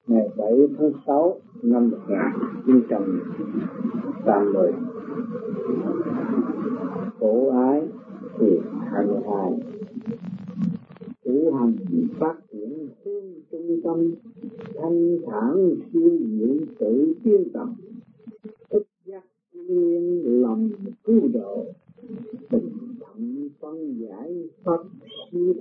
ngày 7 tháng 6 năm 1980, khổ ái thì 22. Tu hành phát triển hướng trung tâm, thanh thản siêu diệu tự tiến tập, thức giác nguyên lòng cứu độ, bình thận phân giải pháp siêu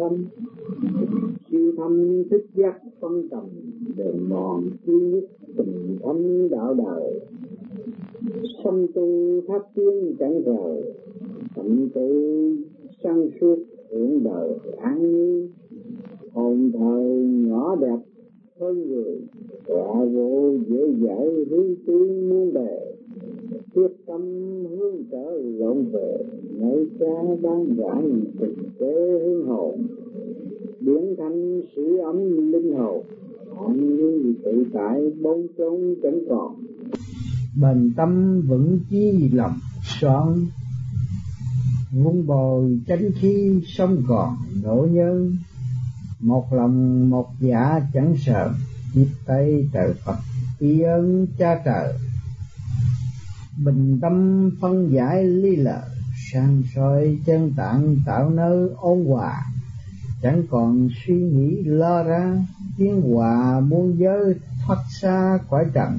thâm thức giác phân tầm, đường mòn duy nhất tình thâm đạo đời, song tu thác tiến chẳng rời, tâm tư sáng suốt hưởng đời an nhiên, hồn thời nhỏ đẹp hơn người, quả vô dễ dãi hướng tiến muôn bề, quyết tâm hướng trở lộn về, nơi cha đang rãi tình kế hướng hồn, biến thành sự ấm linh hồn, an như tự tại bóng trống chẳng còn. Bền tâm vững chí lòng son, vun bồi chánh khí sống còn nỗ nhân, một lòng một dạ chẳng sợ, tiếp tay trời Phật tri ân cha trời. Bình tâm phân giải ly lợi, sang soi chân tạng tạo nơi ôn hòa, chẳng còn suy nghĩ lo ra, tiến hòa muôn giới thoát xa khỏi trần.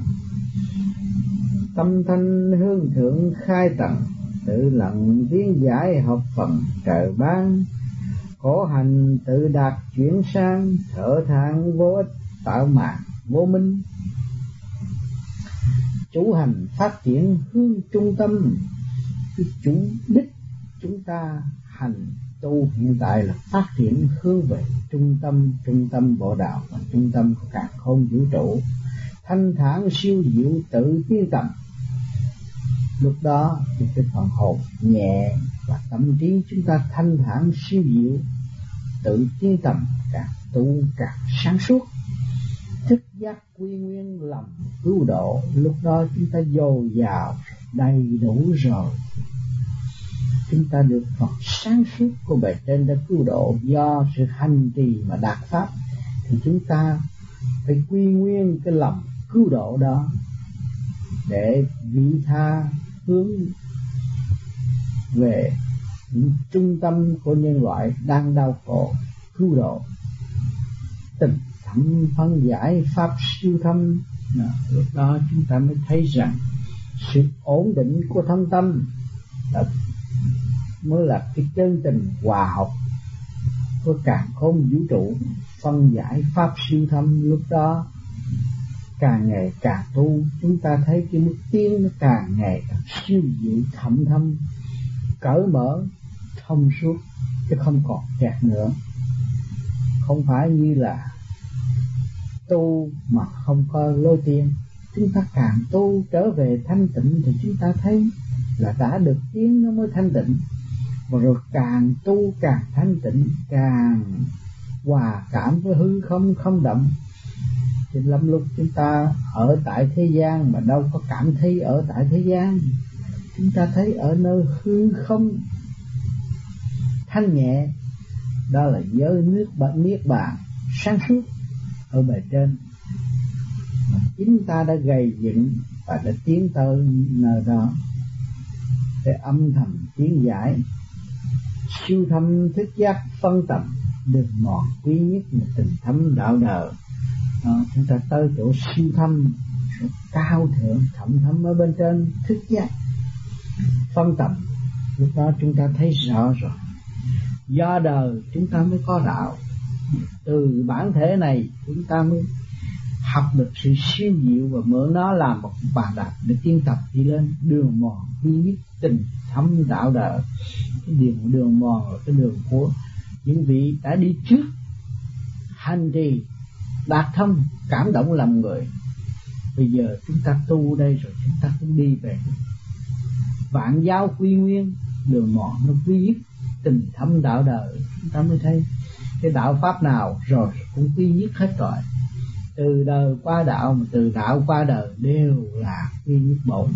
Tâm thanh hương thượng khai tầng, tự lặng tiến giải học phần trời ban, khổ hành tự đạt chuyển sang, thở than vô ích tạo mạng vô minh. Chủ hành phát triển hướng trung tâm, cái chủ đích chúng ta hành tu hiện tại là phát triển hướng về trung tâm bộ đạo và trung tâm của càn khôn vũ trụ, thanh thản siêu diệu tự tiến tầm. Lúc đó thì cái phần hồn nhẹ và tâm trí chúng ta thanh thản siêu diệu tự tiến tầm, càng tu càng sáng suốt, thức giác quy nguyên lòng cứu độ. Lúc đó chúng ta dồi dào đầy đủ rồi, chúng ta được Phật sáng suốt của bề trên đã cứu độ. Do sự hành trì mà đạt pháp thì chúng ta phải quy nguyên cái lòng cứu độ đó để vị tha hướng về trung tâm của nhân loại đang đau khổ, cứu độ. Tình thâm phân giải pháp siêu thâm, lúc đó chúng ta mới thấy rằng sự ổn định của thâm tâm mới là cái chân tình hòa hợp của càn khôn vũ trụ. Phân giải pháp siêu thâm, lúc đó càng ngày càng tu, chúng ta thấy cái mức tiến nó càng ngày càng siêu diệu thâm thâm, cởi mở thông suốt, chứ không còn kẹt nữa. Không phải như là tu mà không có lối tiến. Chúng ta càng tu trở về thanh tịnh thì chúng ta thấy là đã được tiến nó mới thanh tịnh. Và rồi càng tu càng thanh tịnh, càng hòa cảm với hư không không động. Thì lắm lúc chúng ta ở tại thế gian mà đâu có cảm thấy ở tại thế gian. Chúng ta thấy ở nơi hư không thanh nhẹ, đó là giới niết bàn sáng suốt ở bề trên. Mà chính ta đã gầy dựng và đã tiến tới nơi đó để âm thầm tiến giải, siêu thâm thức giác phân tầm, đường mòn quý nhất là tình thâm đạo đời. Chúng ta tới chỗ siêu thâm, chỗ cao thượng thậm thâm ở bên trên thức giác phân tầm. Lúc đó chúng ta thấy rõ rồi, do đời chúng ta mới có đạo. Từ bản thể này chúng ta mới học được sự siêu diệu và mượn nó làm một bàn đạp để tiến tập đi lên đường mòn duy nhất tình thâm đạo đời. Cái đường mòn là cái đường của những vị đã đi trước hành trì đạt thâm cảm động lòng người. Bây giờ chúng ta tu đây rồi, chúng ta cũng đi về vạn giáo quy nguyên, đường mòn nó quy nhất tình thâm đạo đời. Chúng ta mới thấy cái đạo pháp nào rồi cũng quy nhất hết rồi. Từ đời qua đạo, mà từ đạo qua đời đều là quy nhất bổn.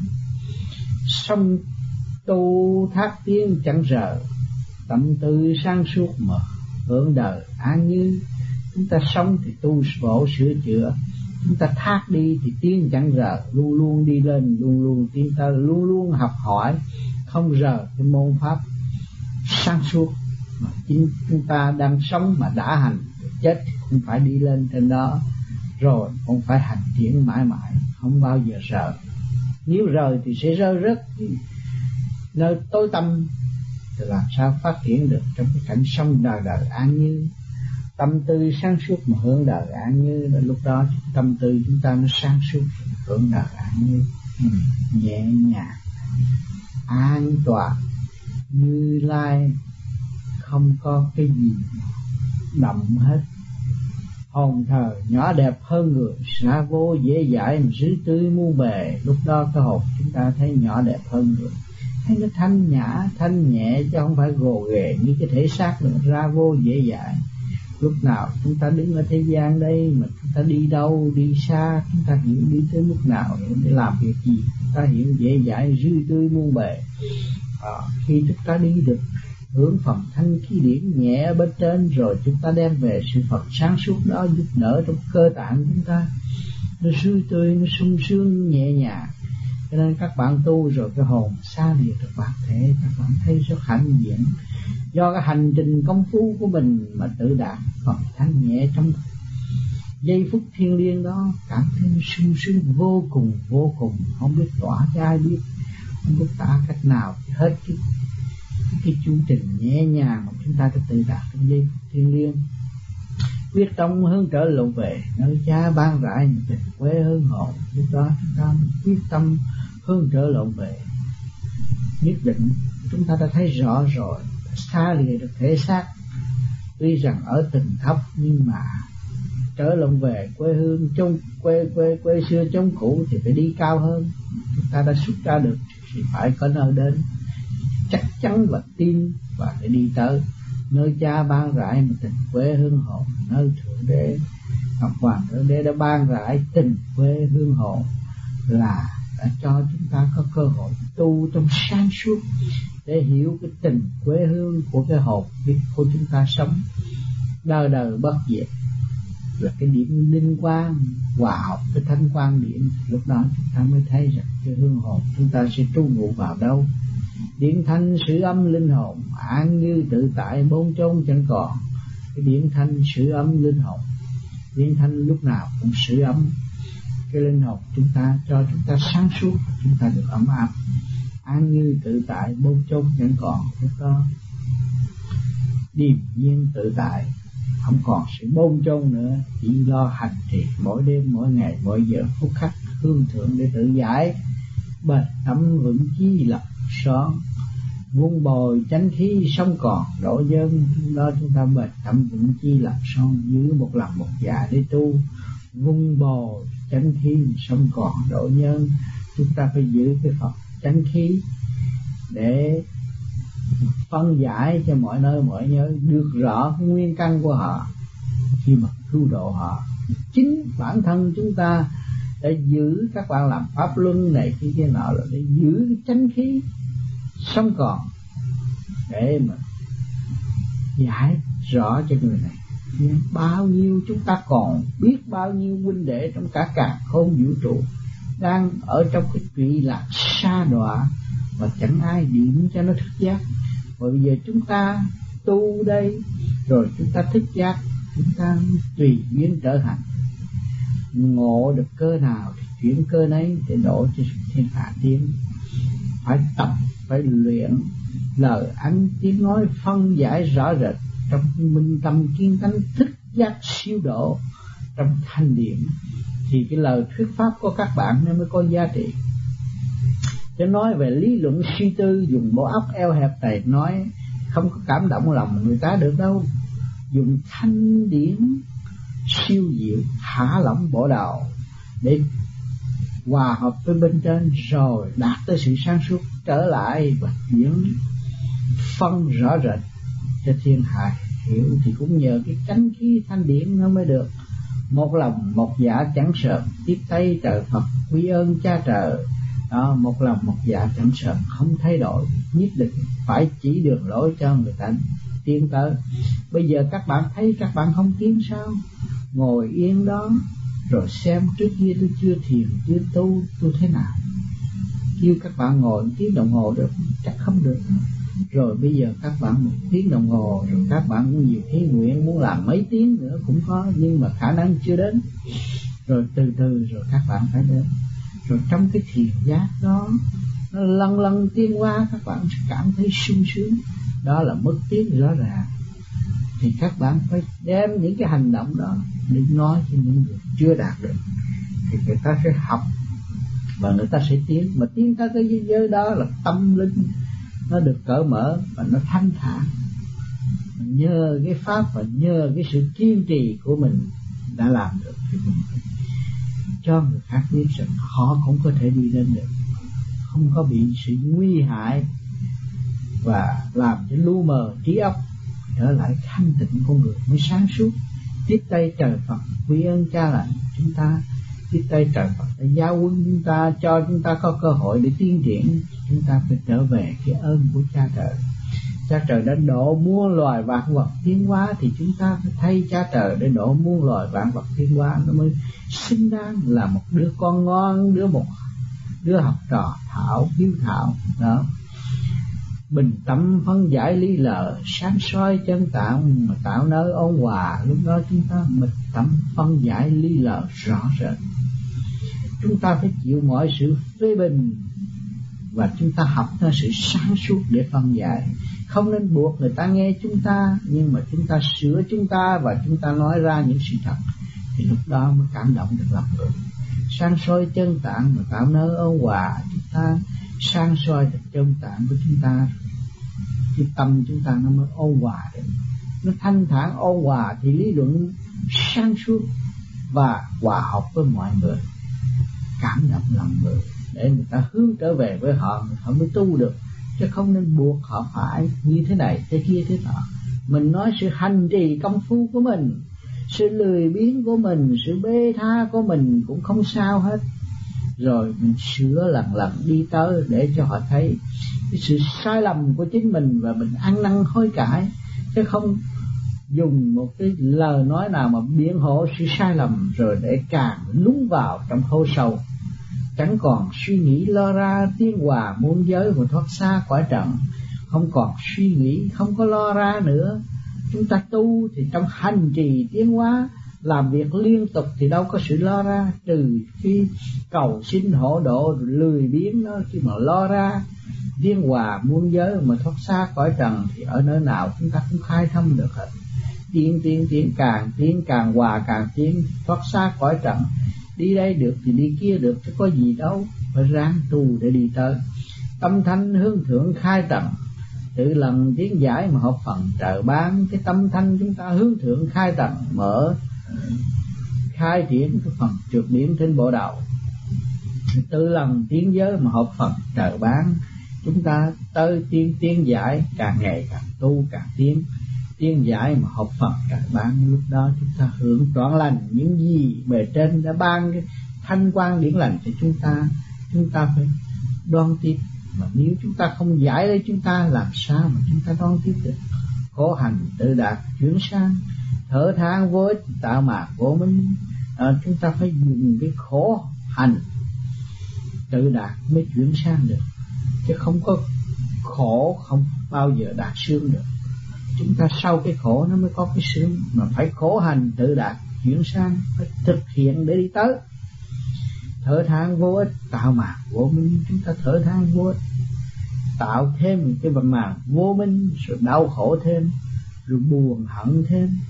Song tu thác tiến chẳng rời, tâm tư sáng suốt mà hưởng đời an như. Chúng ta sống thì tu bổ sửa chữa, chúng ta thác đi thì tiến chẳng rời, luôn luôn đi lên, luôn luôn tiến tới, luôn luôn học hỏi, không rời cái môn pháp sáng suốt mà chính chúng ta đang sống mà đã hành, chết cũng phải đi lên trên đó, rồi cũng phải hành triển mãi mãi, không bao giờ rời. Nếu rời thì sẽ rơi rớt nơi tối tăm, thì làm sao phát triển được trong cái cảnh sống đời đời an như. Tâm tư sáng suốt mà hướng đời an như, lúc đó tâm tư chúng ta nó sáng suốt hướng đời an như, nhẹ nhàng an toàn. Như Lai không có cái gì đậm hết, hồn thờ nhỏ đẹp hơn người, xa vô dễ dãi mà rứ tươi muôn bề. Lúc đó cái hồn chúng ta thấy nhỏ đẹp hơn người, thấy nó thanh nhã thanh nhẹ, chứ không phải gồ ghề như cái thể xác nữa, ra vô dễ dãi. Lúc nào chúng ta đứng ở thế gian đây mà chúng ta đi đâu, đi xa, chúng ta hiểu đi tới mức nào để làm việc gì, chúng ta hiểu dễ dãi rươi tươi muôn bề. Khi chúng ta đi được hướng phần thanh khí điển nhẹ bên trên, rồi chúng ta đem về sự Phật sáng suốt đó giúp đỡ trong cơ tạng chúng ta, nó rươi tươi, nó sung sướng nhẹ nhàng. Cho nên các bạn tu rồi cái hồn xa lìa được bản thể, các bạn thấy rất hãnh diện. Do cái hành trình công phu của mình mà tự đạt phần thanh nhẹ trong giây phút thiêng liêng đó, cảm thấy sung sướng vô cùng, không biết tỏa cho ai biết, không biết tả cách nào, hết cái chu trình nhẹ nhàng mà chúng ta đã tự đạt trong giây phút thiêng liêng. Quyết tâm hướng trở lộ về nơi Cha ban rãi tình quê hương hồn. Lúc đó chúng ta quyết tâm hướng trở lộ về, nhất định chúng ta đã thấy rõ rồi, xa lìa được thể xác. Tuy rằng ở tầng thấp nhưng mà trở lộn về quê hương trong quê xưa trong cũ thì phải đi cao hơn. Chúng ta đã xuất ra được thì phải có nơi đến, chắc chắn và tin và để đi tới nơi Cha ban rãi một tình quê hương hồn, nơi Thượng Đế Ngọc Hoàng Thượng Đế đã ban rãi tình quê hương hồn, là đã cho chúng ta có cơ hội tu trong sáng suốt để hiểu cái tình quê hương của cái hồn của chúng ta sống đời đời bất diệt, là cái điểm linh quang hòa hợp với thanh quang điện. Lúc đó chúng ta mới thấy rằng cái hương hồn chúng ta sẽ trú ngụ vào đâu. Điện thanh sự âm linh hồn, an như tự tại bốn chốn chẳng còn. Cái điện thanh sự âm linh hồn, điện thanh lúc nào cũng sự ấm cái linh hồn chúng ta, cho chúng ta sáng suốt, chúng ta được ấm áp, an như tự tại bốn chốn chẳng còn. Lúc đó điềm nhiên tự tại, không còn sự bôn chôn nữa, chỉ lo hành trì mỗi đêm mỗi ngày mỗi giờ phút khắc hương thượng để tự giải. Bền tâm vững chí lập son, vun bồi chánh khí sống còn độ nhân. Đó chúng ta bền tâm vững chí lập son, giữ một lòng một dạ để tu, vun bồi chánh khí sống còn độ nhân. Chúng ta phải giữ cái Phật chánh khí để phân giải cho mọi nơi mọi nhớ được rõ cái nguyên căn của họ khi mà cứu độ họ. Chính bản thân chúng ta để giữ, các bạn làm pháp luân này kia nọ là để giữ cái chánh khí sống còn, để mà giải rõ cho người này. Bao nhiêu chúng ta còn biết bao nhiêu huynh đệ trong cả càn khôn vũ trụ đang ở trong cái trụy lạc sa đọa và chẳng ai điểm cho nó thức giác. Và bây giờ chúng ta tu đây rồi chúng ta thức giác, chúng ta tùy duyên trở hành, ngộ được cơ nào thì chuyển cơ nấy để đổ cho thiên hạ tiến. Phải tập, phải luyện lời ăn tiếng nói phân giải rõ rệt trong minh tâm kiên tánh, thức giác siêu độ trong thanh điển, thì cái lời thuyết pháp của các bạn nó mới có giá trị. Để nói về lý luận suy tư, dùng bộ óc eo hẹp này nói không có cảm động lòng người ta được đâu. Dùng thanh điển siêu diệu thả lỏng bộ đầu để hòa hợp với bên trên, rồi đạt tới sự sáng suốt trở lại và chuyển phân rõ rệt cho thiên hạ hiểu. Thì cũng nhờ cái chánh khí thanh điển nó mới được. Một lòng một dạ chẳng sợ, tiếp tay trời Phật quý ơn cha trời. Đó, một lòng một dạ chẳng sợ, không thay đổi, nhất định phải chỉ đường lối cho người ta tiến tới. Bây giờ các bạn thấy các bạn không tiến sao? Ngồi yên đó rồi xem trước kia tôi chưa thiền chưa tu, tôi thế nào? Kêu các bạn ngồi 1 tiếng đồng hồ được chắc không được. Rồi bây giờ các bạn 1 tiếng đồng hồ, rồi các bạn cũng nhiều khi nguyện muốn làm mấy tiếng nữa cũng có, nhưng mà khả năng chưa đến. Rồi từ từ rồi các bạn phải đến. Rồi trong cái thiền giác đó, nó lần lần tiến hóa, các bạn sẽ cảm thấy sung sướng. Đó là mức tiến rõ ràng. Thì các bạn phải đem những cái hành động đó để nói cho những người chưa đạt được, thì người ta sẽ học và người ta sẽ tiến. Mà tiến tới cái giới đó là tâm linh nó được cởi mở và nó thanh thản. Nhờ cái pháp và nhờ cái sự kiên trì của mình đã làm được, thì mình phải cho người khác biết rằng họ cũng có thể đi đến được, không có bị sự nguy hại và làm cho lu mờ trí óc, trở lại thanh tịnh con người mới sáng suốt. Tiếp tay trời Phật quy ơn cha lành chúng ta, tiếp tay trời Phật đã giáo huấn chúng ta, cho chúng ta có cơ hội để tiến triển. Chúng ta phải trở về cái ơn của cha trời. Cha trời đã độ muôn loài vạn vật tiến hóa, thì chúng ta phải thay cha trời để độ muôn loài vạn vật tiến hóa, nó mới xứng đáng là một đứa con ngoan, đứa học trò thảo hiếu thảo đó. Bình tâm phân giải lý lờ, sáng soi chân tạng mà tạo nơi ôn hòa. Lúc đó chúng ta bình tâm phân giải lý lờ rõ rệt. Chúng ta phải chịu mọi sự phê bình và chúng ta học ra sự sáng suốt để phân giải. Không nên buộc người ta nghe chúng ta, nhưng mà chúng ta sửa chúng ta và chúng ta nói ra những sự thật, thì lúc đó mới cảm động được lòng người. Sáng soi chân tạng mà tạo nơi ôn hòa, chúng ta sáng soi được chân tạng của chúng ta, cái tâm chúng ta nó mới ôn hòa được. Nó thanh thản ôn hòa thì lý luận sáng suốt và hòa hợp với mọi người, cảm động lòng người để người ta hướng trở về với họ mới tu được. Chứ không nên buộc họ phải như thế này thế kia thế nọ. Mình nói sự hành trì công phu của mình, sự lười biếng của mình, sự bê tha của mình cũng không sao hết. Rồi mình sửa lần lần đi tới để cho họ thấy cái sự sai lầm của chính mình và mình ăn năn hối cải, chứ không dùng một cái lời nói nào mà biện hộ sự sai lầm rồi để càng lún vào trong hố sâu, chẳng còn suy nghĩ lo ra tiến hòa muôn giới và thoát xa cõi trần. Không còn suy nghĩ, không có lo ra nữa. Chúng ta tu thì trong hành trì tiến hóa, làm việc liên tục thì đâu có sự lo ra, trừ khi cầu xin hộ độ rồi lười biếng đó. Khi mà lo ra tiến hòa muôn giới mà thoát xa cõi trần thì ở nơi nào chúng ta cũng khai thông được hết. Tiến càng hòa càng tiến, thoát xa cõi trần. Đi đây được thì đi kia được, chứ có gì đâu, phải ráng tu để đi tới. Tâm thanh hướng thượng khai trần, tự lần tiến giải mà hợp phần trời ban. Cái tâm thanh chúng ta hướng thượng khai trần, mở khai triển cái phần trượt điểm trên bộ đầu. Tự lần tiến giới mà hợp phần trời ban. Chúng ta tới tiến giải, càng ngày càng tu càng tiến giải mà học Phật trời ban. Lúc đó chúng ta hưởng trọn lành những gì bề trên đã ban cái thanh quan điển lành cho chúng ta phải đoan tiếp. Mà nếu chúng ta không giải lấy chúng ta, làm sao mà chúng ta đoan tiếp được? Khổ hành tự đạt chuyển sang, thở than vô ích tạo mạc vô minh. Chúng ta phải dùng cái khổ hành tự đạt mới chuyển sang được, chứ không có khổ không bao giờ đạt sướng được. Chúng ta sau cái khổ nó mới có cái sướng, mà phải khổ hành tự đạt chuyển sang, phải thực hiện để đi tới. Thở than vô ích tạo màn vô minh. Chúng ta thở than vô ích, tạo thêm cái vật màn vô minh, rồi đau khổ thêm, rồi buồn hận thêm,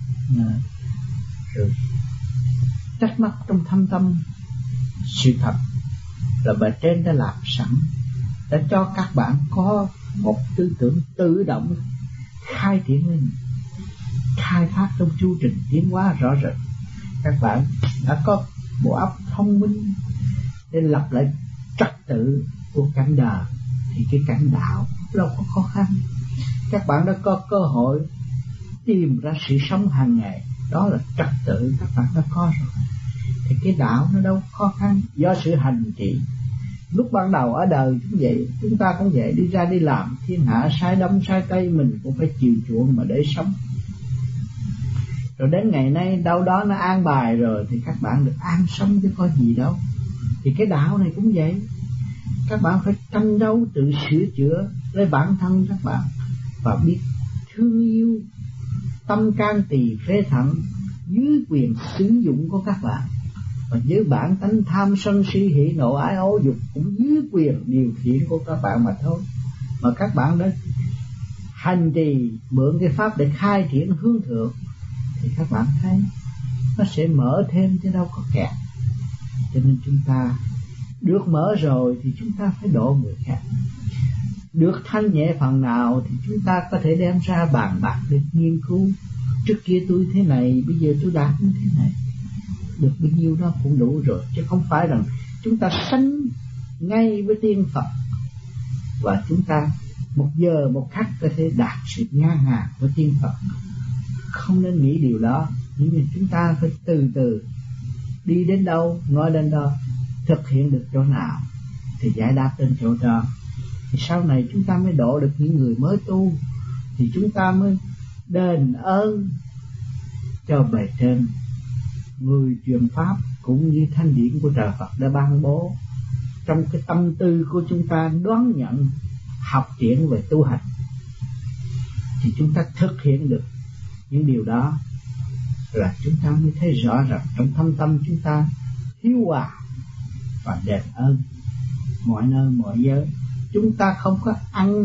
rồi trách móc trong thâm tâm. Sự thật là bề trên đã làm sẵn, đã cho các bạn có một tư tưởng tự động khai triển lên, khai thác trong chu trình tiến hóa rõ rệt. Các bạn đã có bộ óc thông minh để lập lại trật tự của cảnh đời, thì cái cảnh đạo đâu có khó khăn. Các bạn đã có cơ hội tìm ra sự sống hàng ngày, đó là trật tự các bạn đã có rồi, thì cái đạo nó đâu khó khăn. Do sự hành trì, Lúc ban đầu ở đời cũng vậy, chúng ta cũng vậy, đi ra đi làm, thiên hạ sai đông sai tây mình cũng phải chiều chuộng mà để sống. Rồi đến ngày nay đâu đó nó an bài rồi thì các bạn được an sống chứ có gì đâu. Thì cái đạo này cũng vậy, các bạn phải tranh đấu tự sửa chữa lấy bản thân các bạn, và biết thương yêu tâm can tỳ phế thận dưới quyền sử dụng của các bạn, và với bản tánh tham sân si hỉ nộ ái ố dục cũng dưới quyền điều khiển của các bạn mà thôi. Mà các bạn đã hành trì mượn cái pháp để khai triển hướng thượng thì các bạn thấy nó sẽ mở thêm chứ đâu có kẹt. Cho nên chúng ta được mở rồi thì chúng ta phải độ người khác. Được thanh nhẹ phần nào thì chúng ta có thể đem ra bàn bạc để nghiên cứu. Trước kia tôi thế này, bây giờ tôi đạt như thế này. Được bao nhiêu đó cũng đủ rồi, chứ không phải rằng chúng ta sánh ngay với tiên Phật và chúng ta một giờ một khắc có thể đạt sự ngang hàng với tiên Phật. Không nên nghĩ điều đó, nhưng chúng ta phải từ từ đi đến đâu nói đến đó, thực hiện được chỗ nào thì giải đáp đến chỗ đó. Thì sau này chúng ta mới độ được những người mới tu, thì chúng ta mới đền ơn cho bề trên, người truyền pháp cũng như thanh điển của trời Phật đã ban bố trong cái tâm tư của chúng ta đoán nhận học triển về tu hành, thì chúng ta thực hiện được những điều đó là chúng ta mới thấy rõ rằng trong thâm tâm chúng ta hiếu hòa và đền ơn mọi nơi mọi giới. Chúng ta không có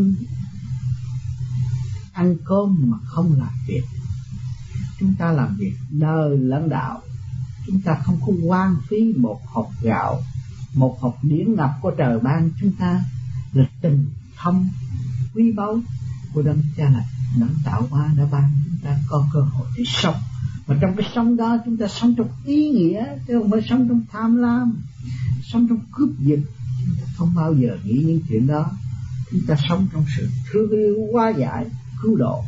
ăn cơm mà không làm việc. Chúng ta làm việc đời lẫn đạo. Chúng ta không có hoang phí một hộp gạo, một hộp điển ngập của trời ban. Chúng ta là tình thâm quý báu của đấng Cha Lành, đấng tạo hóa đã ban chúng ta có cơ hội để sống. Mà trong cái sống đó chúng ta sống trong ý nghĩa, chứ không phải sống trong tham lam, sống trong cướp giật. Chúng ta không bao giờ nghĩ những chuyện đó. Chúng ta sống trong sự thương yêu hóa giải, cứu độ.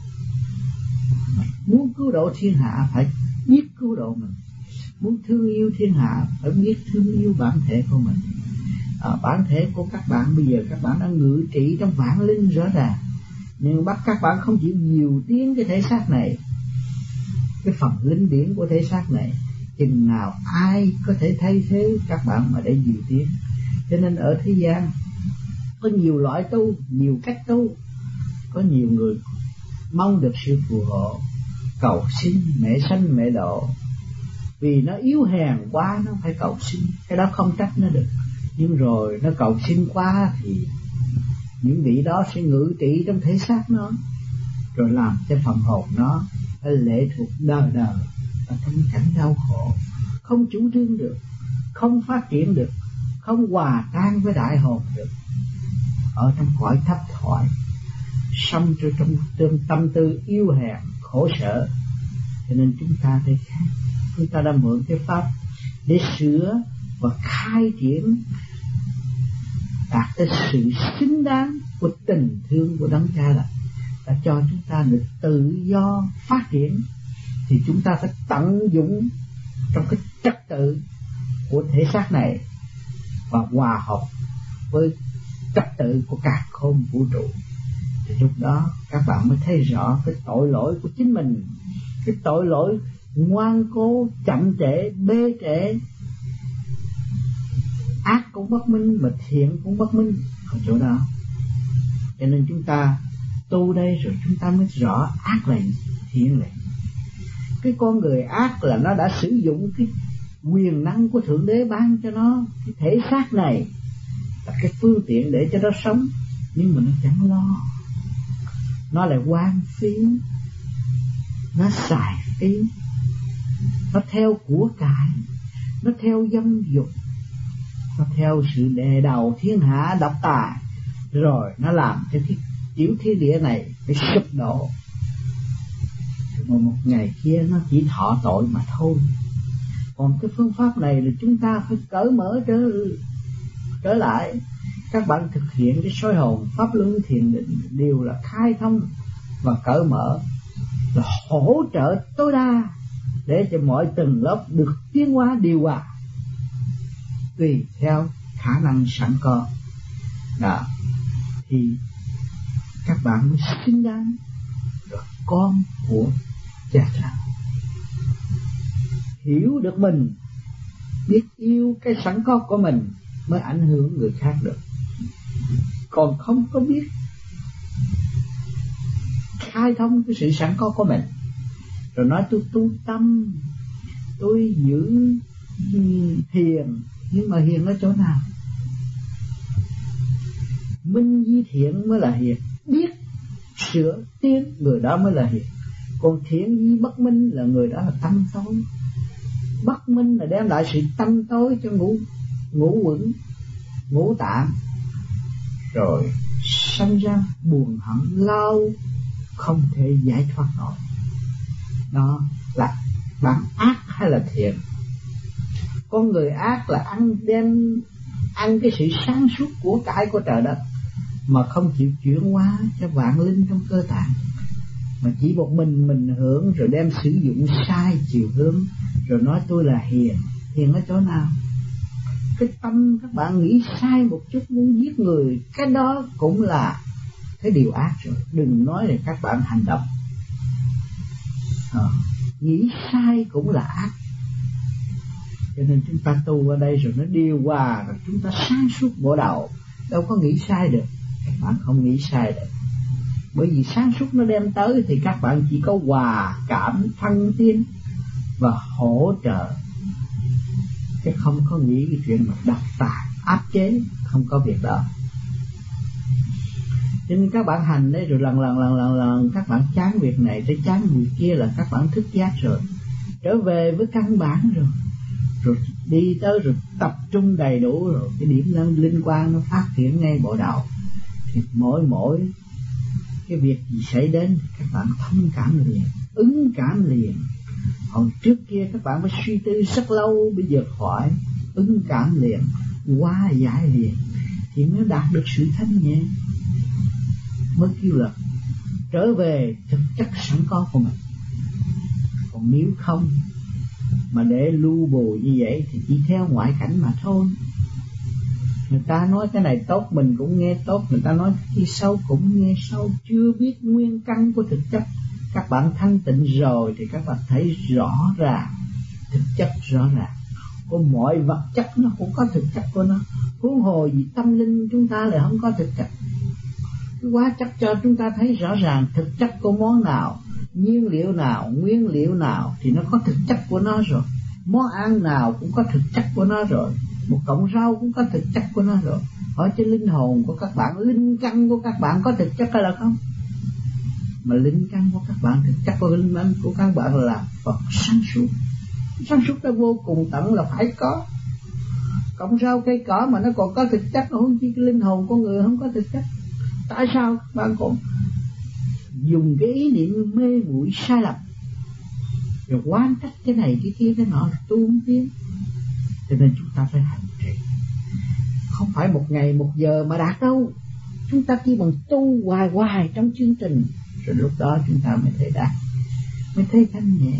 Muốn cứu độ thiên hạ phải biết cứu độ mình. Muốn thương yêu thiên hạ phải biết thương yêu bản thể của mình. Bản thể của các bạn bây giờ các bạn đang ngự trị trong vạn linh rõ ràng, nhưng bắt các bạn không chịu nhiều tiếng cái thể xác này, cái phần linh điển của thể xác này. Chừng nào ai có thể thay thế các bạn mà để nhiều tiếng. Cho nên ở thế gian có nhiều loại tu, nhiều cách tu. Có nhiều người mong được sự phù hộ, cầu xin mẹ sanh mẹ độ. Vì nó yếu hèn quá nó phải cầu xin, cái đó không trách nó được. Nhưng rồi nó cầu xin quá thì những vị đó sẽ ngự trị trong thể xác nó, rồi làm cho phần hồn nó phải lệ thuộc đời đời ở trong cảnh đau khổ, không chủ trương được, không phát triển được, không hòa tan với đại hồn được, ở trong cõi thấp thoại, sống trong tâm tư yêu hèn khổ sở. Cho nên chúng ta thấy khác, chúng ta đã mượn cái pháp để sửa và khai triển đạt tới sự xứng đáng của tình thương của đấng Cha Lành, đã cho chúng ta được tự do phát triển. Thì chúng ta phải tận dụng trong cái trật tự của thể xác này và hòa hợp với trật tự của cả khôn vũ trụ. Thì lúc đó các bạn mới thấy rõ cái tội lỗi của chính mình, cái tội lỗi ngoan cố, chậm trễ, bê trễ. Ác cũng bất minh mà thiện cũng bất minh ở chỗ đó. Cho nên chúng ta tu đây rồi chúng ta mới rõ ác là thiện là. Cái con người ác là nó đã sử dụng cái quyền năng của Thượng Đế ban cho nó, cái thể xác này là cái phương tiện để cho nó sống, nhưng mà nó chẳng lo. Nó lại hoang phí, nó xài phí, nó theo của cải, nó theo dâm dục, nó theo sự đè đầu thiên hạ độc tài, rồi nó làm cho cái tiểu thiên địa này phải sụp đổ. Mà một ngày kia nó chỉ thọ tội mà thôi. Còn cái phương pháp này là chúng ta phải cởi mở trở lại. Các bạn thực hiện cái soi hồn, pháp luân, thiền định đều là khai thông và cởi mở, là hỗ trợ tối đa để cho mọi tầng lớp được tiến hóa điều hòa tùy theo khả năng sẵn có đó, thì các bạn mới xứng đáng là con của cha cha. Hiểu được mình, biết yêu cái sẵn có của mình mới ảnh hưởng người khác được. Còn không có biết khai thông cái sự sẵn có của mình, rồi nói tôi tu tâm, tôi giữ thiền, nhưng mà hiền ở chỗ nào? Minh di thiện mới là hiền, biết sửa tiến người đó mới là hiền. Còn thiện di bất minh là người đó là tâm tối. Bất minh là đem lại sự tâm tối cho ngũ quẩn, ngũ tạng, rồi sanh ra buồn hận lao không thể giải thoát nổi. Đó là bạn ác hay là thiện? Con người ác là ăn cái sự sáng suốt của cải của trời đất, mà không chịu chuyển hóa cho vạn linh trong cơ tạng, mà chỉ một mình hưởng, rồi đem sử dụng sai chiều hướng, rồi nói tôi là hiền. Hiền ở chỗ nào? Cái tâm các bạn nghĩ sai một chút muốn giết người, cái đó cũng là cái điều ác rồi. Đừng nói là các bạn hành động. Nghĩ sai cũng là ác. Cho nên chúng ta tu ở đây rồi nó điều hòa, rồi chúng ta sáng suốt bộ đầu, đâu có nghĩ sai được. Các bạn không nghĩ sai được, bởi vì sáng suốt nó đem tới thì các bạn chỉ có hòa cảm, thăng tiến và hỗ trợ, chứ không có nghĩ cái chuyện mà độc tài, áp chế, không có việc đó. Cho nên các bạn hành đấy, rồi lần các bạn chán việc này tới chán việc kia là các bạn thức giác rồi, trở về với căn bản rồi đi tới rồi tập trung đầy đủ rồi, cái điểm linh quan nó phát triển ngay bộ đầu, thì mỗi cái việc gì xảy đến các bạn thông cảm liền, ứng cảm liền. Còn trước kia các bạn phải suy tư rất lâu, bây giờ khỏi ứng cảm liền, hóa giải liền, thì mới đạt được sự thanh nhẹ, mới kêu là trở về thực chất sẵn có của mình. Còn nếu không mà để lưu bù như vậy thì chỉ theo ngoại cảnh mà thôi. Người ta nói cái này tốt mình cũng nghe tốt, người ta nói cái kia xấu cũng nghe xấu, chưa biết nguyên căn của thực chất. Các bạn thanh tịnh rồi thì các bạn thấy rõ ràng, thực chất rõ ràng. Có mọi vật chất nó cũng có thực chất của nó, huống hồ gì tâm linh chúng ta lại không có thực chất. Cái hóa chất cho chúng ta thấy rõ ràng thực chất của món nào, nhiên liệu nào, nguyên liệu nào thì nó có thực chất của nó rồi. Món ăn nào cũng có thực chất của nó rồi, một cọng rau cũng có thực chất của nó rồi. Hỏi cho linh hồn của các bạn, linh căn của các bạn có thực chất hay là không? Mà linh căn của các bạn, thực chất của linh căn của các bạn là Phật sáng suốt. Sáng suốt nó vô cùng tận là phải có. Cọng rau cây cỏ mà nó còn có thực chất, không chỉ cái linh hồn của người không có thực chất. Tại sao các bạn còn dùng cái ý niệm mê muội sai lầm, rồi quan trách cái này cái kia cái nọ, tu không tiến? Cho nên chúng ta phải hành trì, không phải một ngày một giờ mà đạt đâu. Chúng ta chỉ bằng tu hoài trong chương trình, rồi lúc đó chúng ta mới thấy đạt, mới thấy thanh nhẹ.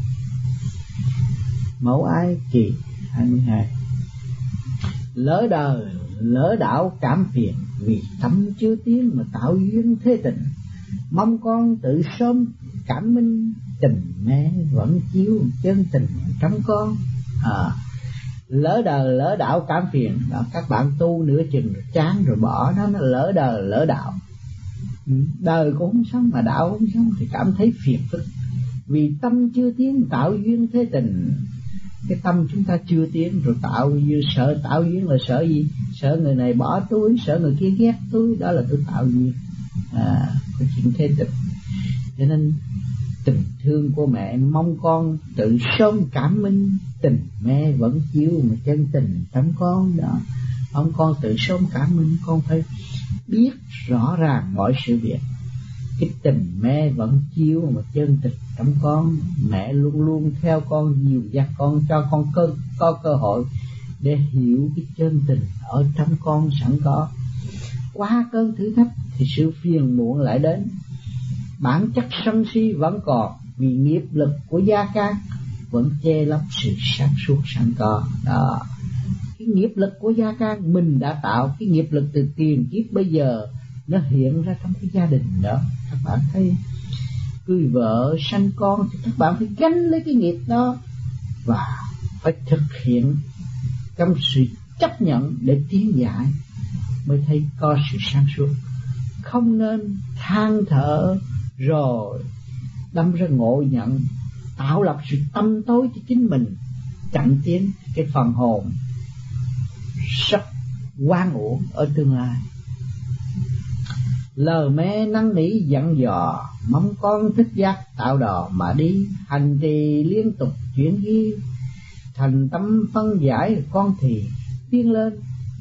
Mẫu Ai kỳ 22. Lỡ đời lỡ đạo cảm phiền, vì tâm chưa tiến mà tạo duyên thế tình. Mong con tự sớm cảm minh, tình mẹ vẫn chiếu chân tình trong con. Lỡ đời lỡ đạo cảm phiền đó, các bạn tu nửa chừng rồi chán rồi bỏ đó, nó lỡ đời lỡ đạo. Đời cũng không sống mà đạo không sống thì cảm thấy phiền phức. Vì tâm chưa tiến tạo duyên thế tình. Cái tâm chúng ta chưa tiến rồi tạo duyên, sợ tạo duyên là sợ gì? Sợ người này bỏ tôi, sợ người kia ghét tôi, đó là tôi tạo duyên. Có chuyện thế tình. Cho nên tình thương của mẹ mong con tự sớm cảm minh, tình mẹ vẫn chiếu mà chân tình trong con đó. Mong con tự sớm cảm minh, con phải biết rõ ràng mọi sự việc. Cái tình mẹ vẫn chiếu mà chân tình trong con. Mẹ luôn luôn theo con, dìu dắt con, cho con có cơ hội để hiểu cái chân tình ở trong con sẵn có. Qua cơn thử thách thì sự phiền muộn lại đến. Bản chất sân si vẫn còn, vì nghiệp lực của gia can vẫn che lấp sự sáng suốt sẵn có. Đó, cái nghiệp lực của gia can mình đã tạo, cái nghiệp lực từ tiền kiếp bây giờ nó hiện ra trong cái gia đình đó. Các bạn thấy cưới vợ sanh con thì các bạn phải gánh lấy cái nghiệp đó và phải thực hiện trong sự chấp nhận để tiến giải, mới thấy có sự sáng suốt. Không nên than thở rồi đâm ra ngộ nhận, tạo lập sự tâm tối cho chính mình, chậm tiến cái phần hồn rất oan uổng ở tương lai. Lời mẹ năn nỉ dặn dò, mong con thích giác tạo đò mà đi, hành trì liên tục chuyển ghi, thành tâm phân giải con thì tiến lên.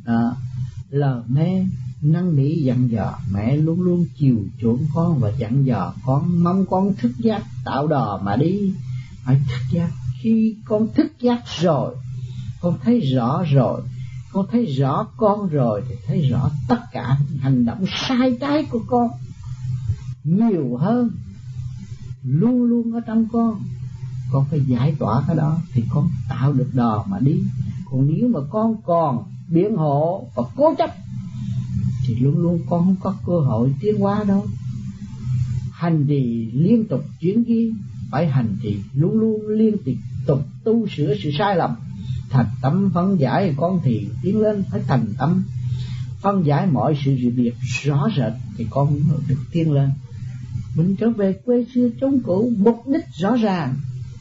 Lời mẹ năn nỉ dặn dò, mẹ luôn luôn chiều chuộng con và dặn dò con, mong con thức giác tạo đò mà đi. Phải thức giác. Khi con thức giác rồi, con thấy rõ rồi, con thấy rõ con rồi thì thấy rõ tất cả hành động sai trái của con nhiều hơn luôn luôn ở trong con. Con phải giải tỏa cái đó thì con tạo được đò mà đi. Còn nếu mà con còn biện hộ và cố chấp thì luôn luôn con không có cơ hội tiến hóa đâu. Hành trì liên tục chuyển ghi, phải hành trì luôn luôn liên tục tu sửa sự sai lầm, thành tâm phân giải con thì tiến lên. Phải thành tâm phân giải mọi sự việc rõ rệt thì con mới được tiến lên. Mình trở về quê xưa chốn cũ, mục đích rõ ràng,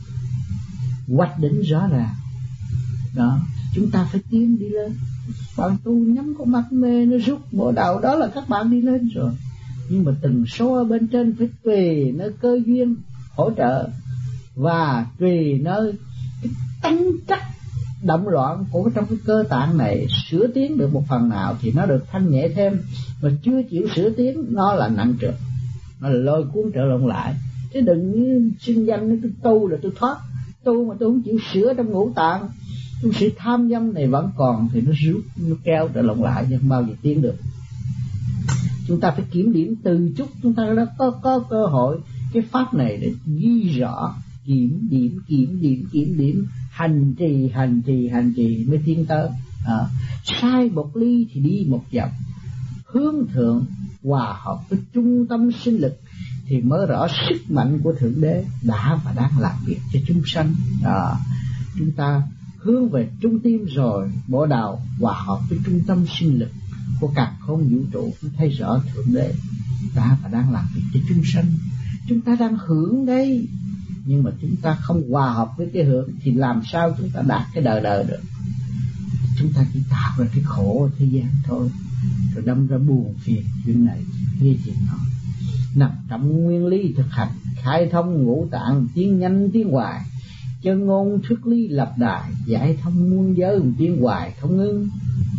hoạch định rõ ràng đó, chúng ta phải tiến đi lên. Bạn tu nhắm con mắt mê nó rút bộ đầu, đó là các bạn đi lên rồi. Nhưng mà từng số ở bên trên phải tùy nơi cơ duyên hỗ trợ và tùy nơi cái tánh chất động loạn của trong cái cơ tạng này sửa tiến được một phần nào thì nó được thanh nhẹ thêm, mà chưa chịu sửa tiến nó là nặng trược, nó là lôi cuốn trở lộn lại. Chứ đừng như xưng danh tôi tu là tôi thoát, tu mà tôi không chịu sửa trong ngũ tạng, trong sự tham dâm này vẫn còn thì nó rút, nó kéo trở lộn lại, nhưng bao giờ tiến được. Chúng ta phải kiểm điểm từ chút, chúng ta đã có cơ hội cái pháp này để ghi rõ, kiểm điểm, hành trì mới tiến tới. Sai một ly thì đi một dặm, hướng thượng hòa hợp với trung tâm sinh lực thì mới rõ sức mạnh của Thượng Đế đã và đang làm việc cho chúng sanh. Chúng ta hướng về trung tim rồi bộ đầu hòa hợp với trung tâm sinh lực của càn khôn vũ trụ, thấy rõ Thượng Đế đã và đang làm việc cho chúng sanh. Chúng ta đang hưởng đây, nhưng mà chúng ta không hòa hợp với cái hưởng thì làm sao chúng ta đạt cái đời được. Chúng ta chỉ tạo ra cái khổ ở thế gian thôi, rồi đâm ra buồn phiền chuyện này kia chuyện nọ. Nằm trong nguyên lý thực hành, khai thông ngũ tạng, tiến nhanh tiến hoài, chân ngôn thuyết lý lập đài, giải thông muôn giới tiến hoài không ngưng.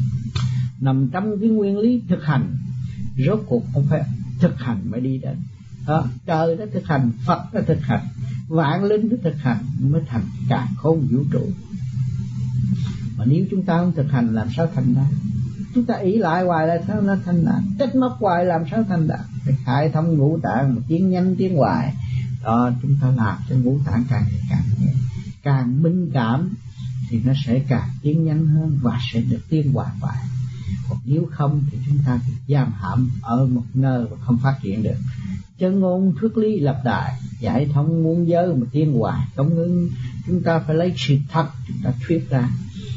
Nằm trong cái nguyên lý thực hành, rốt cuộc không phải thực hành mới đi đến. Trời nó thực hành, Phật nó thực hành, vạn linh nó thực hành mới thành càn khôn vũ trụ. Mà nếu chúng ta không thực hành làm sao thành đạt? Chúng ta ỷ lại hoài là sao nó thành đạt? Trách móc hoài làm sao thành đạt? Phải khai thông ngũ tạng mà tiến nhanh tiến hoài. Đó, chúng ta làm cho ngũ tạng càng ngày càng nhẹ, càng minh cảm thì nó sẽ càng tiến nhanh hơn và sẽ được tiến hoài hoài. Còn nếu không thì chúng ta bị giam hãm ở một nơi và không phát triển được. Chân ngôn thuyết lý lập đài, giải thông muôn giới mà tiến hoài không ngưng. Chúng ta phải lấy sự thật chúng ta thuyết ra.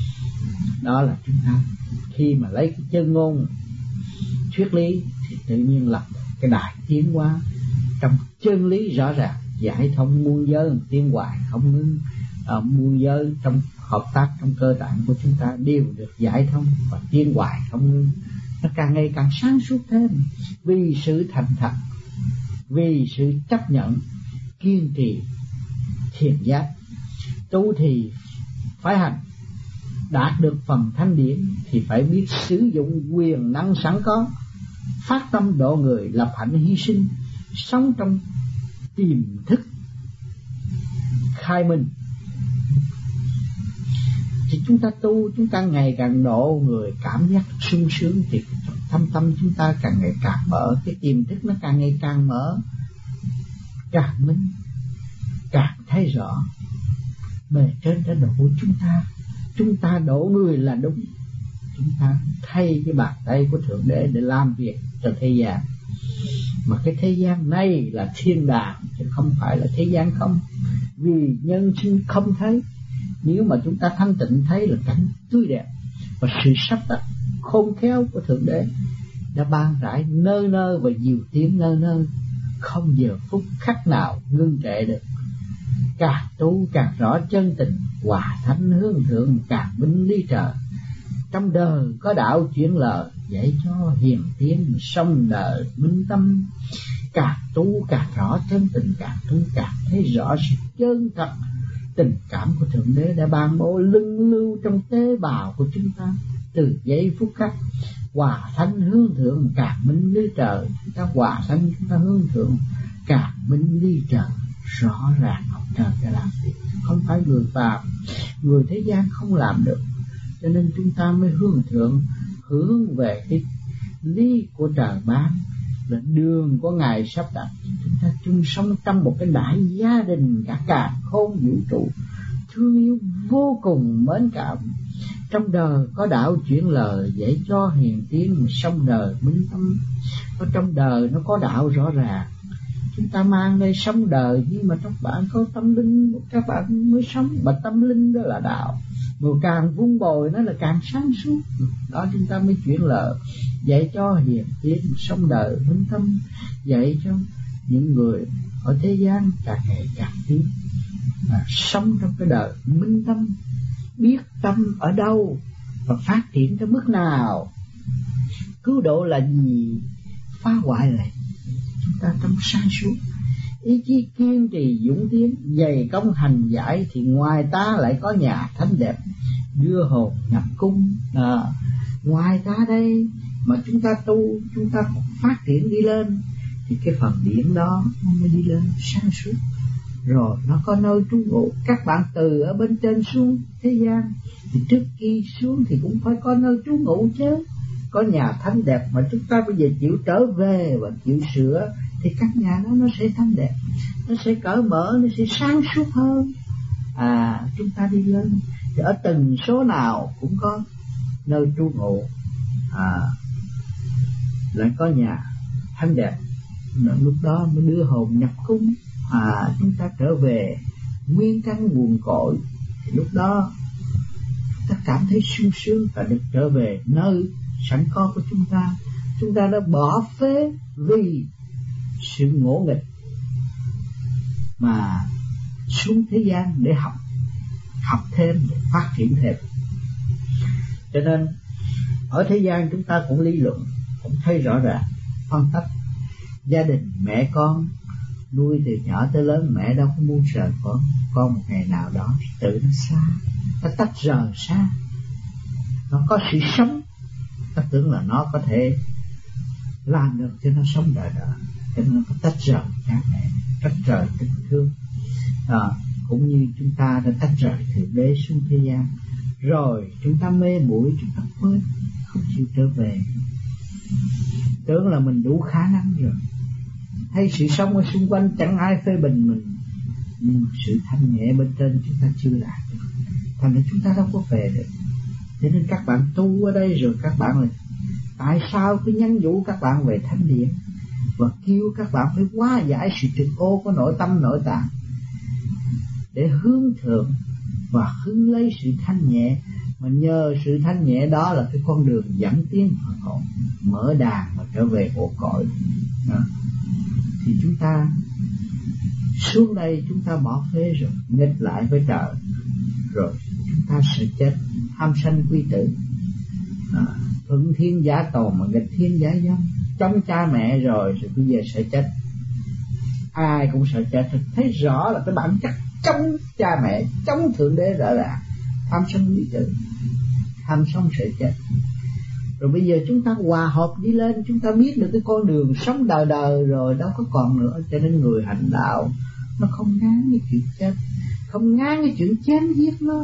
Đó là chúng ta khi mà lấy cái chân ngôn thuyết lý thì tự nhiên lập cái đài tiến hóa trong chân lý rõ ràng, giải thông muôn giới mà tiến hoài không ngưng. Muôn giới trong hợp tác trong cơ tạng của chúng ta đều được giải thông và tiến hoài không ngưng. Nó càng ngày càng sáng suốt thêm vì sự thành thật, vì sự chấp nhận, kiên trì, thiền giác. Tu thì phải hành, đạt được phần thanh điển thì phải biết sử dụng quyền năng sẵn có, phát tâm độ người, lập hạnh hy sinh, sống trong tiềm thức khai minh. Thì chúng ta tu, chúng ta ngày càng độ người cảm giác sung sướng thì thâm tâm chúng ta càng ngày càng mở, cái tiềm thức nó càng ngày càng mở, càng minh, càng thấy rõ bề trên đã độ chúng ta chúng ta độ người là đúng. Chúng ta thay cái bàn tay của Thượng Đế để làm việc cho thế gian. Mà cái thế gian này là thiên đàng, chứ không phải là thế gian không. Vì nhân sinh không thấy. Nếu mà chúng ta thanh tịnh thấy là cảnh tươi đẹp. Và sự sắp đặt khôn khéo của Thượng Đế đã ban rải nơi nơi và nhiều tiếng nơi nơi, không giờ phút khắc nào ngưng trệ được. Càng tu càng rõ chân tình, hòa thánh hướng thượng càng minh lý trời. Trong đời có đạo chuyển lời, dạy cho hiền tiến sông đời minh tâm. Càng tu càng rõ chân tình, càng tu càng thấy rõ sự chân thật. Tình cảm của Thượng Đế đã ban bố lưng lưu trong tế bào của chúng ta. Từ giây phút khắc hòa thánh hướng thượng càng minh lý trời. Chúng ta hòa thánh, chúng ta hướng thượng càng minh lý trời. Rõ ràng ông trời đã làm việc, không phải người phàm, người thế gian không làm được. Cho nên chúng ta mới hướng thượng, hướng về cái lý của trời ban, là đường của Ngài sắp đặt. Chúng ta chung sống trong một cái đại gia đình cả càn khôn vũ trụ, thương yêu vô cùng mến cảm. Trong đời có đạo chuyển lời, dạy cho hiền tiến sông đời minh tâm. Ở trong đời nó có đạo rõ ràng. Chúng ta mang đây sống đời, nhưng mà trong bạn có tâm linh, các bạn mới sống. Mà tâm linh đó là đạo, mà càng vun bồi nó là càng sáng suốt. Đó chúng ta mới chuyển lời, dạy cho hiền tiến sống đời minh tâm, dạy cho những người ở thế gian càng ngày càng tiến, sống trong cái đời minh tâm, biết tâm ở đâu và phát triển tới mức nào. Cứu độ là gì, phá hoại là chúng ta trong sáng suốt. Ý chí kiên trì dũng tiến, dày công hành giải, thì ngoài ta lại có nhà thánh đẹp đưa hồn nhập cung. Ngoài ta đây mà chúng ta tu, chúng ta phát triển đi lên, thì cái phần điển đó nó mới đi lên sáng suốt. Rồi nó có nơi trú ngụ. Các bạn từ ở bên trên xuống thế gian, thì trước khi xuống thì cũng phải có nơi trú ngụ chứ. Có nhà thánh đẹp mà chúng ta bây giờ chịu trở về và chịu sửa, thì các nhà đó nó sẽ thanh đẹp, nó sẽ cởi mở, nó sẽ sáng suốt hơn. Chúng ta đi lên thì ở từng số nào cũng có nơi trú ngụ, lại có nhà thanh đẹp. Lúc đó mới đưa hồn nhập cung, chúng ta trở về nguyên căn nguồn cội. Thì lúc đó chúng ta cảm thấy sung sướng và được trở về nơi sẵn có của chúng ta. Chúng ta đã bỏ phế vì sự ngỗ nghịch mà xuống thế gian để học thêm, để phát triển thêm. Cho nên ở thế gian chúng ta cũng lý luận, cũng thấy rõ ràng, phân tách. Gia đình mẹ con nuôi từ nhỏ tới lớn, mẹ đâu có muốn rời con một ngày nào đó tự nó xa, nó tách rời xa. Nó có sự sống, ta tưởng là nó có thể làm được cho nó sống đời đời, cho nên nó có tách rời cha mẹ, tách rời tình thương. Cũng như chúng ta đã tách rời Thượng Đế xuống thế gian, rồi chúng ta mê muội, chúng ta quên, không chịu trở về, tưởng là mình đủ khả năng rồi, thấy sự sống ở xung quanh chẳng ai phê bình mình, nhưng sự thanh nhẹ bên trên chúng ta chưa đạt được, thành ra chúng ta đâu có về được. Cho nên các bạn tu ở đây rồi các bạn là tại sao cứ nhắn nhủ các bạn về thánh điện và kêu các bạn phải hóa giải sự trực ô của nội tâm nội tạng để hướng thượng và hứng lấy sự thanh nhẹ. Mà nhờ sự thanh nhẹ đó là cái con đường dẫn tiến Phật hồn, mở đàn và trở về bộ cội đó. Thì chúng ta xuống đây, chúng ta bỏ phế rồi, nghịch lại với trời, rồi chúng ta sẽ chết, tham sanh quy tử, thuận thiên giả tồn mà nghịch thiên giả dông, chống cha mẹ rồi bây giờ sẽ chết. Ai cũng sợ chết, thấy rõ là cái bản chất chống cha mẹ, chống Thượng Đế rõ ràng, tham sân quy tử, tham sống sẽ chết. Rồi bây giờ chúng ta hòa hợp đi lên, chúng ta biết được cái con đường sống đời đời rồi, đâu có còn nữa. Cho nên người hành đạo nó không ngán cái chuyện chết, không ngán cái chuyện chém giết nó.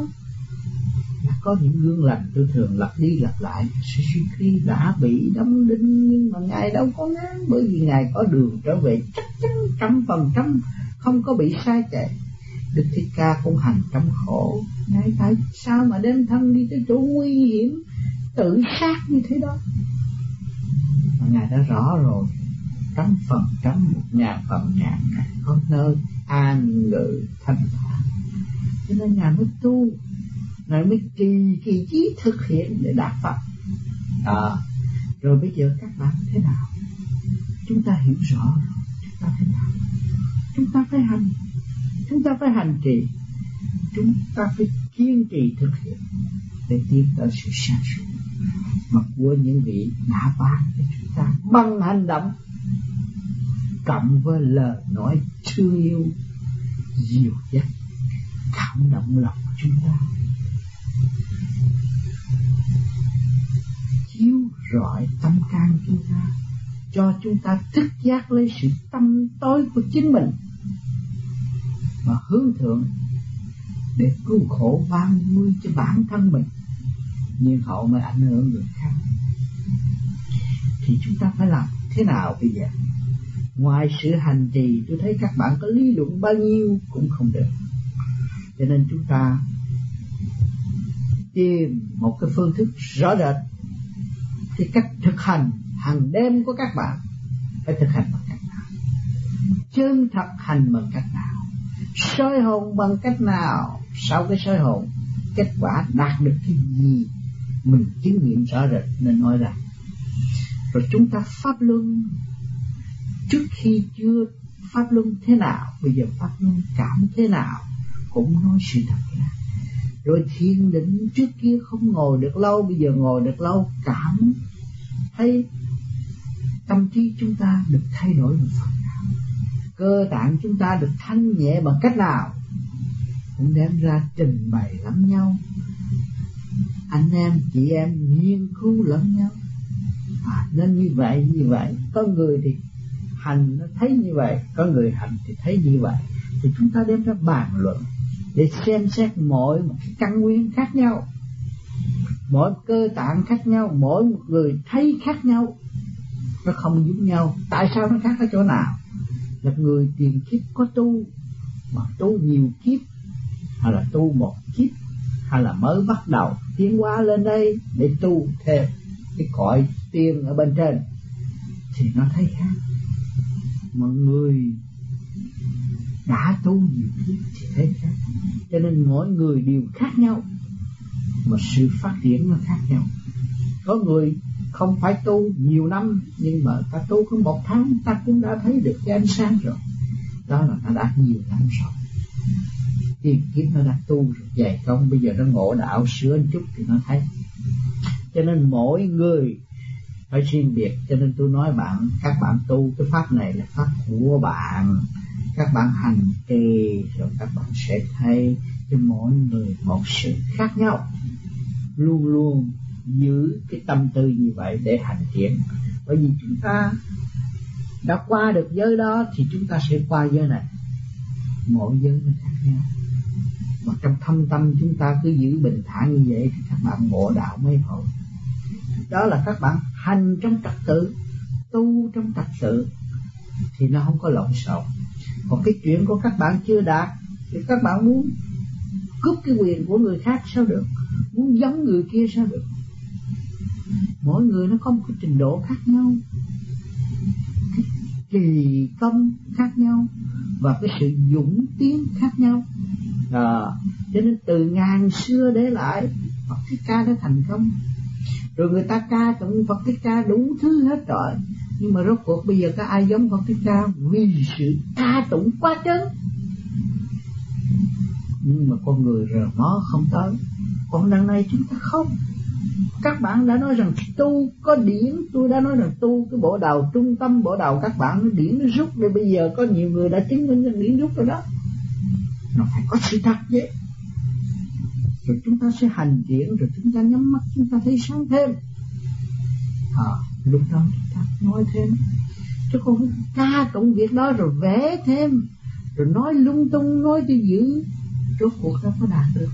Có những gương lành tôi thường lặp đi lặp lại, suy khi đã bị đóng đinh, nhưng mà Ngài đâu có ngán, bởi vì Ngài có đường trở về chắc chắn 100%, không có bị sai chạy. Đức Thích Ca cũng hành trong khổ. Ngài tại sao mà đem thân đi tới chỗ nguy hiểm tự sát như thế đó? Mà Ngài đã rõ rồi, 100%, 1000%, Ngài có nơi an ngự thanh thản. Cho nên Ngài mới tu, Ngài mới kỳ chí thực hiện để đạt Phật. Rồi bây giờ các bạn thế nào? Chúng ta hiểu rõ rồi, chúng ta thế nào? Chúng ta phải hành, chúng ta phải hành trì, chúng ta phải kiên trì thực hiện để tiến tới sự sáng suốt mà của những vị đã ban cho chúng ta bằng hành động, cộng với lời nói thương yêu dịu dắt cảm động lòng chúng ta, chiếu rọi tâm can chúng ta, cho chúng ta thức giác lấy sự tâm tối của chính mình và hướng thượng để cứu khổ ban vui cho bản thân mình, nhưng hậu mới ảnh hưởng người khác. Thì chúng ta phải làm thế nào bây giờ? Ngoài sự hành trì, tôi thấy các bạn có lý luận bao nhiêu cũng không được. Cho nên chúng ta tìm một cái phương thức rõ rệt. Cái cách thực hành hàng đêm của các bạn phải thực hành bằng cách nào? Chân thật hành bằng cách nào? Soi hồn bằng cách nào? Sau cái soi hồn, kết quả đạt được cái gì mình chứng nghiệm rõ rệt nên nói ra. Rồi chúng ta pháp luân. Trước khi chưa pháp luân thế nào, bây giờ pháp luân cảm thế nào cũng nói sự thật ra. Rồi thiền định, trước kia không ngồi được lâu, bây giờ ngồi được lâu, cảm thấy tâm trí chúng ta được thay đổi một phần nào, cơ tạng chúng ta được thanh nhẹ bằng cách nào cũng đem ra trình bày lẫn nhau. Anh em chị em nghiên cứu lẫn nhau, nên như vậy. Có người thì hành nó thấy như vậy, có người hành thì thấy như vậy. Thì chúng ta đem ra bàn luận để xem xét mỗi một cái căn nguyên khác nhau, mỗi cơ tạng khác nhau, mỗi một người thấy khác nhau, nó không giống nhau. Tại sao nó khác ở chỗ nào? Là người tiền kiếp có tu mà tu nhiều kiếp, hay là tu một kiếp, hay là mới bắt đầu tiến hóa lên đây để tu thêm cái cõi tiên ở bên trên, thì nó thấy khác. Mà người đã tu nhiều kiếp thì thấy khác. Cho nên mỗi người đều khác nhau, mà sự phát triển nó khác nhau. Có người không phải tu nhiều năm, nhưng mà ta tu có 1 tháng ta cũng đã thấy được cái ánh sáng rồi. Đó là ta đã nhiều năm rồi. Tiền kiếp nó đã tu rồi, dày công, bây giờ nó ngộ đạo sửa một chút thì nó thấy. Cho nên mỗi người phải riêng biệt. Cho nên tôi nói các bạn tu cái pháp này là pháp của bạn. Các bạn hành trì rồi các bạn sẽ thấy cho mỗi người một sự khác nhau. Luôn luôn giữ cái tâm tư như vậy để hành thiện. Bởi vì chúng ta đã qua được giới đó thì chúng ta sẽ qua giới này. Mỗi giới nó khác nhau. Mà trong thâm tâm chúng ta cứ giữ bình thản như vậy thì các bạn ngộ đạo mấy hồi. Đó là các bạn hành trong trật tự, tu trong trật tự thì nó không có lộn xộn. Còn cái chuyện của các bạn chưa đạt thì các bạn muốn cướp cái quyền của người khác sao được, muốn giống người kia sao được. Mỗi người nó có một cái trình độ khác nhau, cái kỳ công khác nhau và cái sự dũng tiến khác nhau. Cho nên từ ngàn xưa để lại Phật Thích Ca đã thành công. Rồi người ta ca tụng Phật Thích Ca đủ thứ hết rồi, nhưng mà rốt cuộc bây giờ có ai giống Phật Thích Ca vì sự ca tụng quá trớn. Nhưng mà con người rờ mó không tới. Còn đằng này chúng ta không. Các bạn đã nói rằng tu có điển, tôi đã nói rằng tu cái bộ đầu trung tâm, bộ đầu các bạn nó điển nó rút. Để bây giờ có nhiều người đã chứng minh rằng điển rút rồi đó. Nó phải có sự thật vậy. Rồi chúng ta sẽ hành triển, rồi chúng ta nhắm mắt, chúng ta thấy sáng thêm. Lúc đó chúng ta nói thêm. Chứ không ca tụng việc đó rồi vẽ thêm, rồi nói lung tung, nói cho dữ, rốt cuộc đâu có đạt được.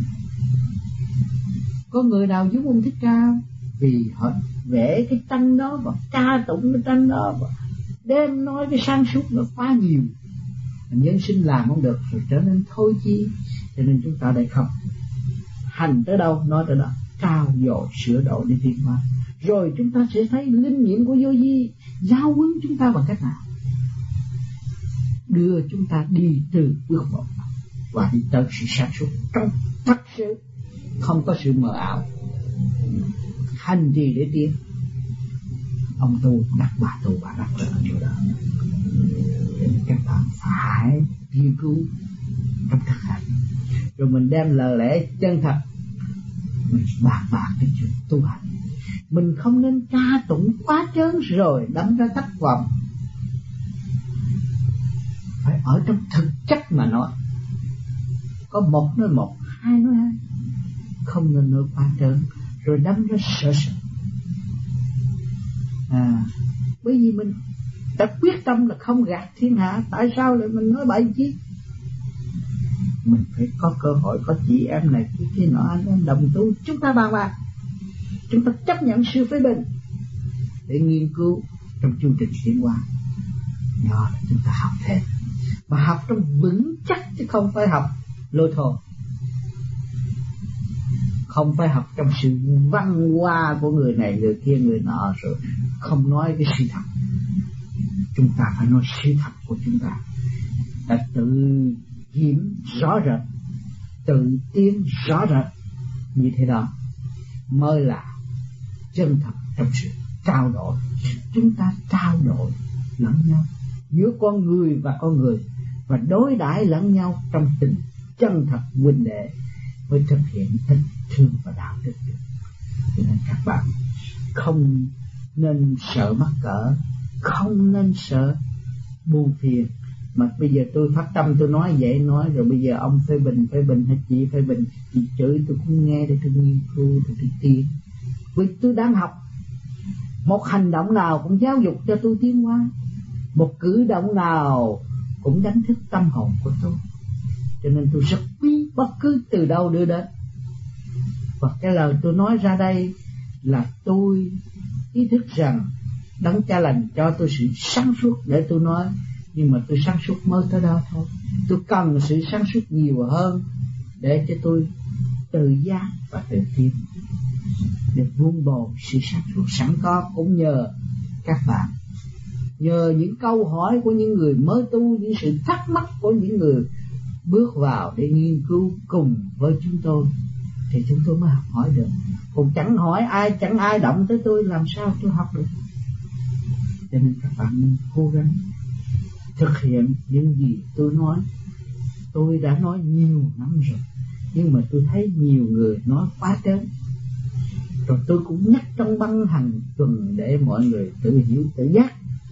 Có người nào giống ông Thích Ca vì họ vẽ cái tranh đó và ca tụng cái tranh đó và đem nói cái sáng suốt nó quá nhiều, nhân sinh làm không được rồi trở nên thôi chi. Cho nên chúng ta đây không hành tới đâu nói tới đó, trao dồi sửa đổi để tiến hóa. Rồi chúng ta sẽ thấy linh nghiệm của vô vi giáo huấn chúng ta bằng cách nào, đưa chúng ta đi từ bước một và đi tới sự sáng suốt trong thật sự, không có sự mờ ảo. Hành trì để tiến. Ông tu đặt bà tu, bà đặt ở chỗ đó. Nên các bạn phải nghiên cứu trong thực hành, rồi mình đem lời lẽ chân thật mình bàn cái chuyện tu hành. Mình không nên ca tụng quá trớn rồi đâm ra thất vọng. Phải ở trong thực chất mà nói. Có một nói một, hai nói hai, không nên nói quá trớn rồi đâm ra sợ. Bởi vì mình đã quyết tâm là không gạt thiên hạ, tại sao lại mình nói bậy chứ? Mình phải có cơ hội, có chị em này kia nọ, anh em đồng tu, chúng ta bàn bạc, chúng ta chấp nhận sự phê bình để nghiên cứu trong chương trình tiến hóa. Đó là chúng ta học thêm, mà học trong vững chắc chứ không phải học lôi thôi, không phải học trong sự văn hoa của người này người kia người nọ rồi không nói cái sự thật. Chúng ta phải nói sự thật của chúng ta, đã tự kiểm rõ rệt, tự tiến rõ rệt, như thế đó mới là chân thật trong sự trao đổi. Chúng ta trao đổi lẫn nhau giữa con người và con người, và đối đãi lẫn nhau trong tình chân thật huynh đệ mới thực hiện tình thương và đạo đức được. Cho nên các bạn không nên sợ mắc cỡ, không nên sợ buồn phiền. Mà bây giờ tôi phát tâm tôi nói vậy nói, rồi bây giờ ông phê bình hay chị phê bình, chị chửi tôi cũng nghe để tôi nghiên cứu, để tôi tiến. Vì tôi đang học, một hành động nào cũng giáo dục cho tôi tiến hóa, một cử động nào cũng đánh thức tâm hồn của tôi. Cho nên tôi rất quý bất cứ từ đâu đưa đến. Và cái lời tôi nói ra đây là tôi ý thức rằng Đấng Cha Lành cho tôi sự sáng suốt để tôi nói, nhưng mà tôi sáng suốt mới tới đó thôi. Tôi cần sự sáng suốt nhiều hơn để cho tôi tự giác và tự tiến, để vun bồi sự sáng suốt sẵn có. Cũng nhờ các bạn, nhờ những câu hỏi của những người mới tu, những sự thắc mắc của những người bước vào để nghiên cứu cùng với chúng tôi, thì chúng tôi mới học hỏi được. Còn chẳng hỏi ai, chẳng ai động tới tôi, làm sao tôi học được? Cho nên các bạn nên cố gắng thực hiện những gì tôi nói. Tôi đã nói nhiều năm rồi, nhưng mà tôi thấy nhiều người nói quá trớn. Rồi tôi cũng nhắc trong băng hàng tuần để mọi người tự hiểu, tự giác.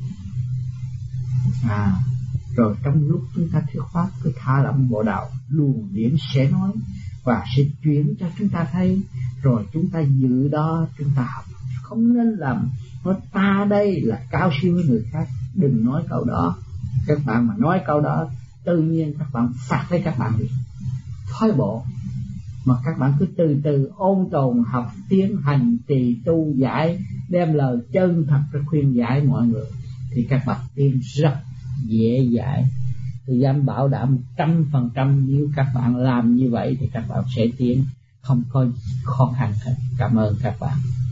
Rồi trong lúc chúng ta thuyết pháp, cứ thả lỏng bộ đạo, luồng điển sẽ nói và sẽ chuyển cho chúng ta thấy. Rồi chúng ta dự đó, chúng ta học. Không nên làm nói ta đây là cao siêu với người khác. Đừng nói câu đó. Các bạn mà nói câu đó, tự nhiên các bạn phạt với các bạn đi, thoái bộ. Mà các bạn cứ từ từ ôn tồn, học, tiến hành, trì, tu, giải, đem lời chân thật để khuyên giải mọi người, thì các bạn tiến rất dễ dãi. Tôi dám bảo đảm 100% nếu các bạn làm như vậy thì các bạn sẽ tiến, không có khó khăn hết. Cảm ơn các bạn.